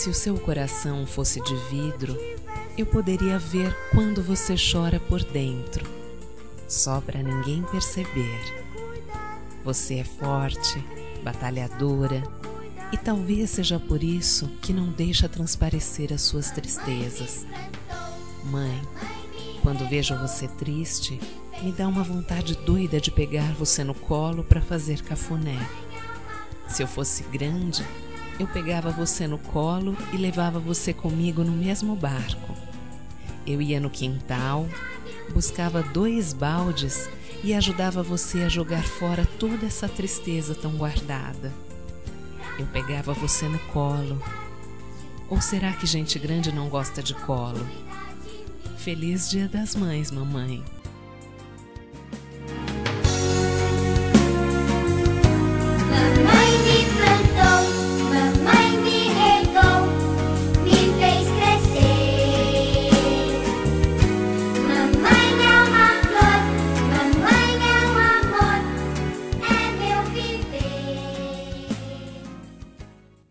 Se o seu coração fosse de vidro, eu poderia ver quando você chora por dentro, só para ninguém perceber. Você é forte, batalhadora, e talvez seja por isso que não deixa transparecer as suas tristezas. Mãe, quando vejo você triste, me dá uma vontade doida de pegar você no colo para fazer cafuné. Se eu fosse grande, eu pegava você no colo e levava você comigo no mesmo barco. Eu ia no quintal, buscava 2 baldes e ajudava você a jogar fora toda essa tristeza tão guardada. Eu pegava você no colo. Ou será que gente grande não gosta de colo? Feliz Dia das Mães, mamãe!